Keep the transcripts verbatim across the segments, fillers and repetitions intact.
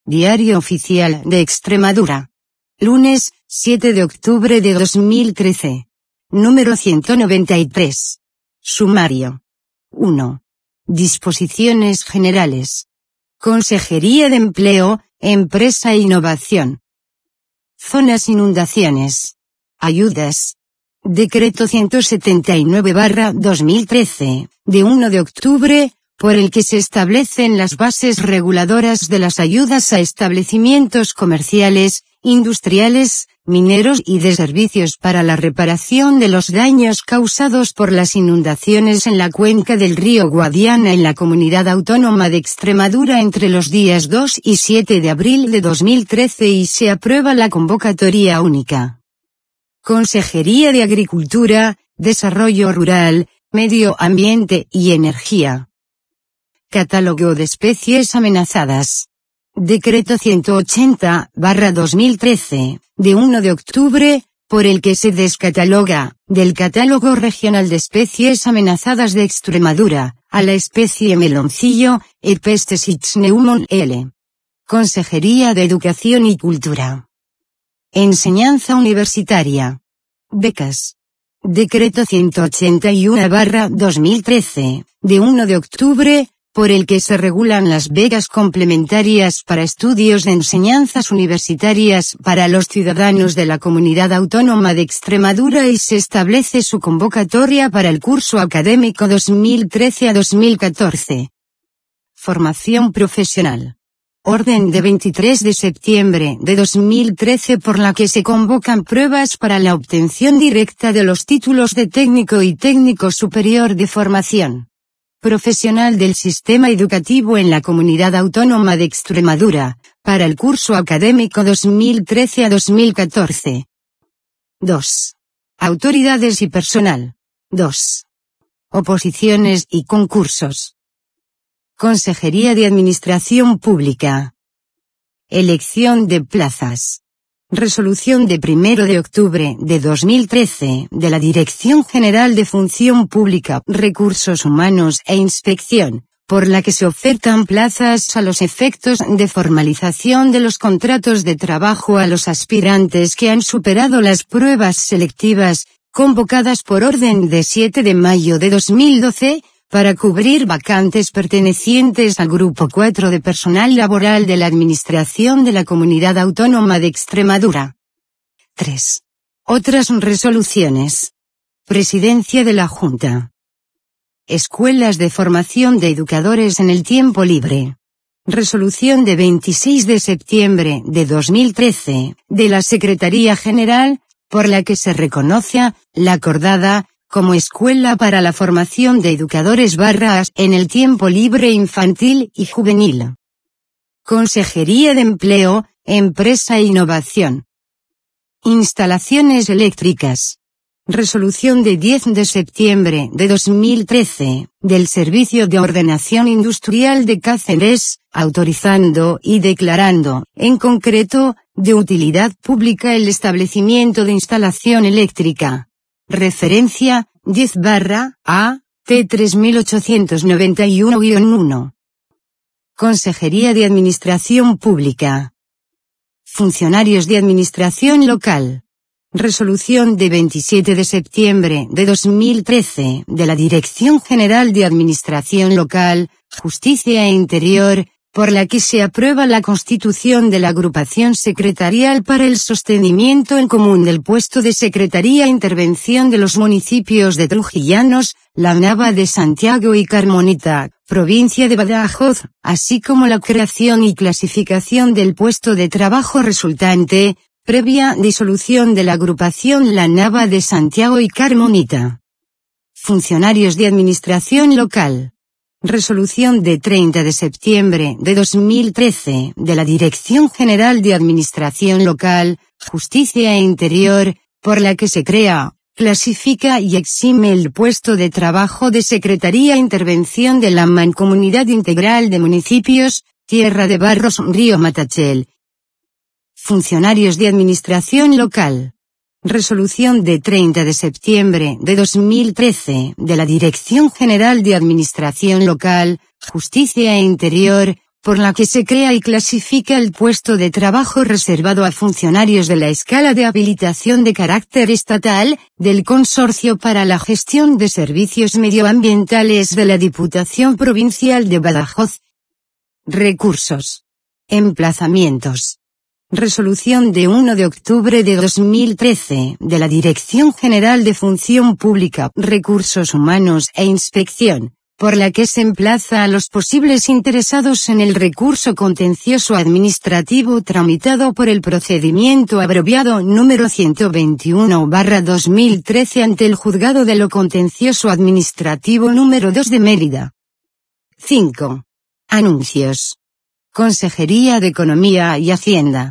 Diario Oficial de Extremadura. Lunes, siete de octubre de dos mil trece. Número ciento noventa y tres. Sumario. uno. Disposiciones generales. Consejería de Empleo, Empresa e Innovación. Zonas inundaciones. Ayudas. Decreto ciento setenta y nueve barra dos mil trece, de uno de octubre, por el que se establecen las bases reguladoras de las ayudas a establecimientos comerciales, industriales, mineros y de servicios para la reparación de los daños causados por las inundaciones en la cuenca del río Guadiana en la Comunidad Autónoma de Extremadura entre los días dos y siete de abril de dos mil trece y se aprueba la convocatoria única. Consejería de Agricultura, Desarrollo Rural, Medio Ambiente y Energía. Catálogo de especies amenazadas. Decreto ciento ochenta barra dos mil trece, de uno de octubre, por el que se descataloga, del Catálogo Regional de Especies Amenazadas de Extremadura, a la especie meloncillo, Herpestes ichneumon L. Consejería de Educación y Cultura. Enseñanza Universitaria. Becas. Decreto ciento ochenta y uno barra dos mil trece, de uno de octubre, por el que se regulan las becas complementarias para estudios de enseñanzas universitarias para los ciudadanos de la Comunidad Autónoma de Extremadura y se establece su convocatoria para el curso académico dos mil trece a dos mil catorce. Formación profesional. Orden de veintitrés de septiembre de dos mil trece por la que se convocan pruebas para la obtención directa de los títulos de técnico y técnico superior de formación profesional del sistema educativo en la Comunidad Autónoma de Extremadura, para el curso académico dos mil trece a dos mil catorce. dos. Autoridades y personal. dos. Oposiciones y concursos. Consejería de Administración Pública. Elección de plazas. Resolución de primero de octubre de dos mil trece, de la Dirección General de Función Pública, Recursos Humanos e Inspección, por la que se ofertan plazas a los efectos de formalización de los contratos de trabajo a los aspirantes que han superado las pruebas selectivas, convocadas por orden de siete de mayo de dos mil doce, para cubrir vacantes pertenecientes al Grupo cuatro de Personal Laboral de la Administración de la Comunidad Autónoma de Extremadura. tres. Otras resoluciones. Presidencia de la Junta. Escuelas de formación de educadores en el tiempo libre. Resolución de veintiséis de septiembre de dos mil trece, de la Secretaría General, por la que se reconoce la acordada como escuela para la formación de educadores barras en el tiempo libre infantil y juvenil. Consejería de Empleo, Empresa e Innovación. Instalaciones eléctricas. Resolución de diez de septiembre de dos mil trece, del Servicio de Ordenación Industrial de Cáceres, autorizando y declarando, en concreto, de utilidad pública el establecimiento de instalación eléctrica. Referencia, diez barra, A, T tres mil ochocientos noventa y uno guión uno. Consejería de Administración Pública. Funcionarios de Administración Local. Resolución de veintisiete de septiembre de dos mil trece, de la Dirección General de Administración Local, Justicia e Interior, por la que se aprueba la constitución de la agrupación secretarial para el sostenimiento en común del puesto de Secretaría e Intervención de los municipios de Trujillanos, La Nava de Santiago y Carmonita, provincia de Badajoz, así como la creación y clasificación del puesto de trabajo resultante, previa disolución de la agrupación La Nava de Santiago y Carmonita. Funcionarios de Administración Local. Resolución de treinta de septiembre de dos mil trece, de la Dirección General de Administración Local, Justicia e Interior, por la que se crea, clasifica y exime el puesto de trabajo de Secretaría e Intervención de la Mancomunidad Integral de Municipios, Tierra de Barros Río Matachel. Funcionarios de Administración Local. Resolución de treinta de septiembre de dos mil trece, de la Dirección General de Administración Local, Justicia e Interior, por la que se crea y clasifica el puesto de trabajo reservado a funcionarios de la escala de habilitación de carácter estatal, del Consorcio para la Gestión de Servicios Medioambientales de la Diputación Provincial de Badajoz. Recursos. Emplazamientos. Resolución de uno de octubre de dos mil trece, de la Dirección General de Función Pública, Recursos Humanos e Inspección, por la que se emplaza a los posibles interesados en el recurso contencioso administrativo tramitado por el procedimiento abreviado número ciento veintiuno barra dos mil trece ante el Juzgado de lo Contencioso Administrativo número dos de Mérida. cinco. Anuncios. Consejería de Economía y Hacienda.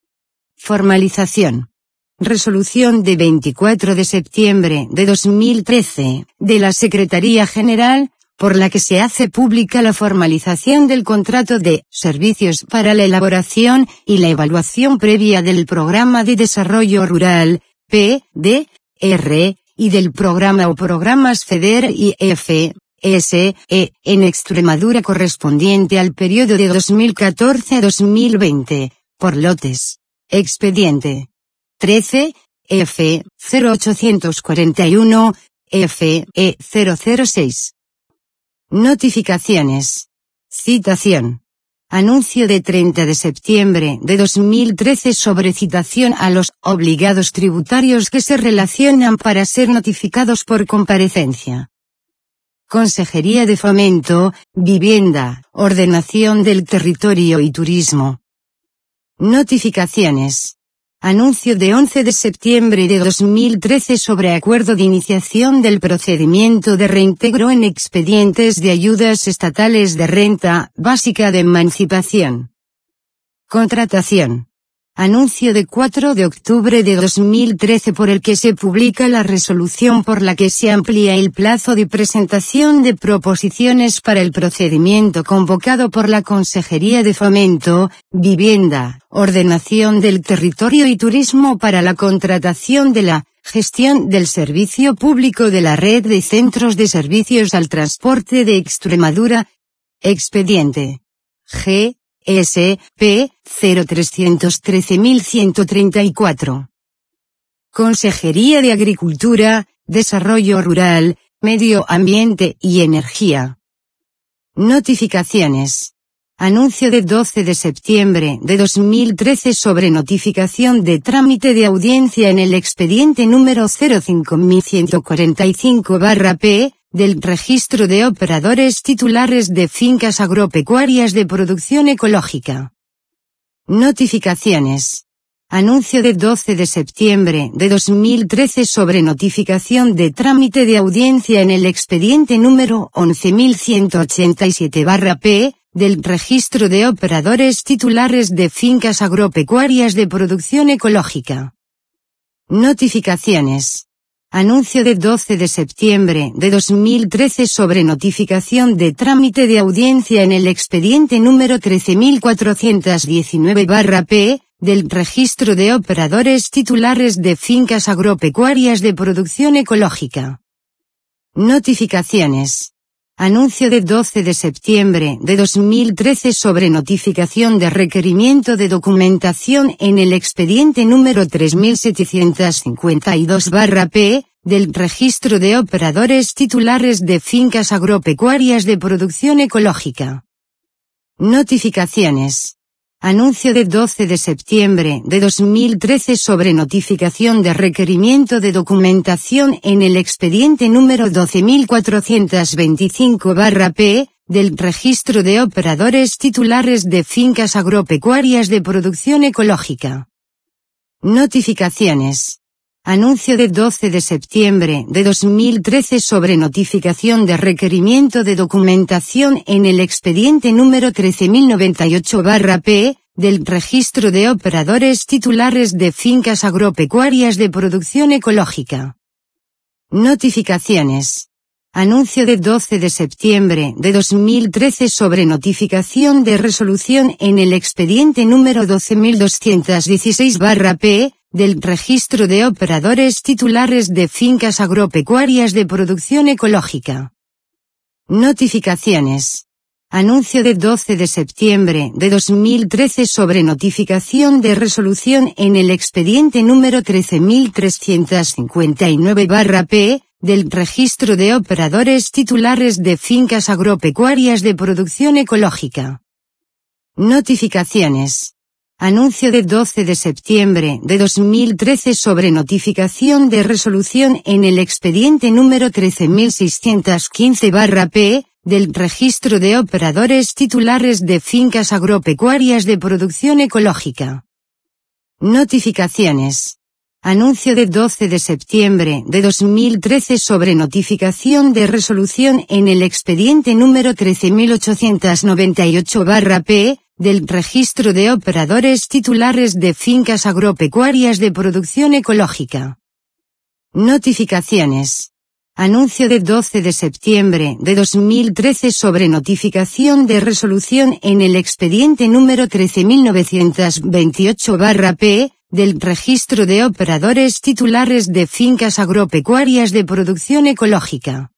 Formalización. Resolución de veinticuatro de septiembre de dos mil trece, de la Secretaría General, por la que se hace pública la formalización del contrato de servicios para la elaboración y la evaluación previa del Programa de Desarrollo Rural, P D R, y del Programa o Programas FEDER y F S E, en Extremadura correspondiente al periodo de dos mil catorce a dos mil veinte, por lotes. Expediente. trece, F cero ochocientos cuarenta y uno, F E cero cero seis. Notificaciones. Citación. Anuncio de treinta de septiembre de dos mil trece sobre citación a los obligados tributarios que se relacionan para ser notificados por comparecencia. Consejería de Fomento, Vivienda, Ordenación del Territorio y Turismo. Notificaciones. Anuncio de once de septiembre de dos mil trece sobre acuerdo de iniciación del procedimiento de reintegro en expedientes de ayudas estatales de renta básica de emancipación. Contratación. Anuncio de cuatro de octubre de dos mil trece por el que se publica la resolución por la que se amplía el plazo de presentación de proposiciones para el procedimiento convocado por la Consejería de Fomento, Vivienda, Ordenación del Territorio y Turismo para la contratación de la gestión del servicio público de la red de centros de servicios al transporte de Extremadura. Expediente. G. S P cero tres uno tres uno uno tres cuatro. Consejería de Agricultura, Desarrollo Rural, Medio Ambiente y Energía. Notificaciones. Anuncio de doce de septiembre de dos mil trece sobre notificación de trámite de audiencia en el expediente número cero cinco mil ciento cuarenta y cinco barra P, del Registro de Operadores Titulares de Fincas Agropecuarias de Producción Ecológica. Notificaciones. Anuncio de doce de septiembre de dos mil trece sobre notificación de trámite de audiencia en el expediente número once mil ciento ochenta y siete barra P, del Registro de Operadores Titulares de Fincas Agropecuarias de Producción Ecológica. Notificaciones. Anuncio de doce de septiembre de dos mil trece sobre notificación de trámite de audiencia en el expediente número trece mil cuatrocientos diecinueve barra P, del Registro de Operadores Titulares de Fincas Agropecuarias de Producción Ecológica. Notificaciones. Anuncio de doce de septiembre de dos mil trece sobre notificación de requerimiento de documentación en el expediente número tres mil setecientos cincuenta y dos barra P, del Registro de Operadores Titulares de Fincas Agropecuarias de Producción Ecológica. Notificaciones. Anuncio de doce de septiembre de dos mil trece sobre notificación de requerimiento de documentación en el expediente número doce mil cuatrocientos veinticinco barra P, del Registro de Operadores Titulares de Fincas Agropecuarias de Producción Ecológica. Notificaciones. Anuncio de doce de septiembre de dos mil trece sobre notificación de requerimiento de documentación en el expediente número trece mil noventa y ocho barra P, del Registro de Operadores Titulares de Fincas Agropecuarias de Producción Ecológica. Notificaciones. Anuncio de doce de septiembre de dos mil trece sobre notificación de resolución en el expediente número doce mil doscientos dieciséis barra P, del Registro de Operadores Titulares de Fincas Agropecuarias de Producción Ecológica. Notificaciones. Anuncio de doce de septiembre de dos mil trece sobre notificación de resolución en el expediente número trece mil trescientos cincuenta y nueve barra P, del Registro de Operadores Titulares de Fincas Agropecuarias de Producción Ecológica. Notificaciones. Anuncio de doce de septiembre de dos mil trece sobre notificación de resolución en el expediente número trece mil seiscientos quince barra P, del Registro de Operadores Titulares de Fincas Agropecuarias de Producción Ecológica. Notificaciones. Anuncio de doce de septiembre de dos mil trece sobre notificación de resolución en el expediente número trece mil ochocientos noventa y ocho barra P, del Registro de Operadores Titulares de Fincas Agropecuarias de Producción Ecológica. Notificaciones. Anuncio de doce de septiembre de dos mil trece sobre notificación de resolución en el expediente número trece mil novecientos veintiocho barra P, del Registro de Operadores Titulares de Fincas Agropecuarias de Producción Ecológica.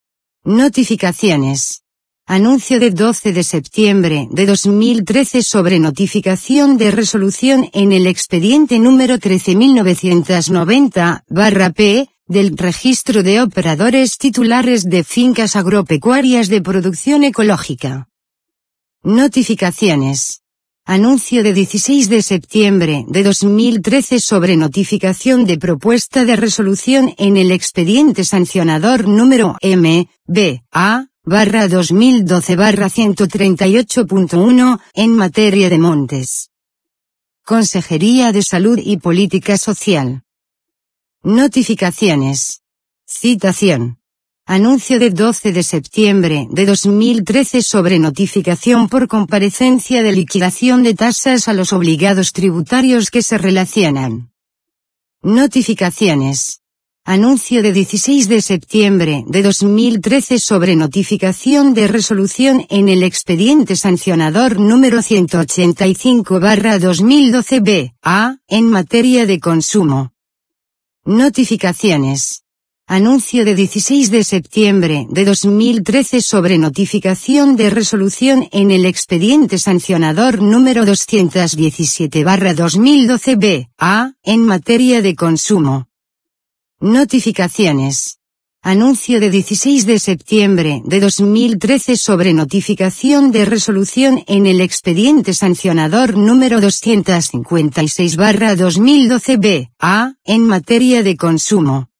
Notificaciones. Anuncio de doce de septiembre de dos mil trece sobre notificación de resolución en el expediente número trece mil novecientos noventa barra P, del Registro de Operadores Titulares de Fincas Agropecuarias de Producción Ecológica. Notificaciones. Anuncio de dieciséis de septiembre de dos mil trece sobre notificación de propuesta de resolución en el expediente sancionador número M, B, A, barra dos mil doce barra ciento treinta y ocho punto uno, en materia de montes. Consejería de Salud y Política Social. Notificaciones. Citación. Anuncio de doce de septiembre de dos mil trece sobre notificación por comparecencia de liquidación de tasas a los obligados tributarios que se relacionan. Notificaciones. Anuncio de dieciséis de septiembre de dos mil trece sobre notificación de resolución en el expediente sancionador número ciento ochenta y cinco barra dos mil doce B, A, en materia de consumo. Notificaciones. Anuncio de dieciséis de septiembre de dos mil trece sobre notificación de resolución en el expediente sancionador número doscientos diecisiete barra dos mil doce B, A, en materia de consumo. Notificaciones. Anuncio de dieciséis de septiembre de dos mil trece sobre notificación de resolución en el expediente sancionador número doscientos cincuenta y seis barra dos mil doce B, A, en materia de consumo.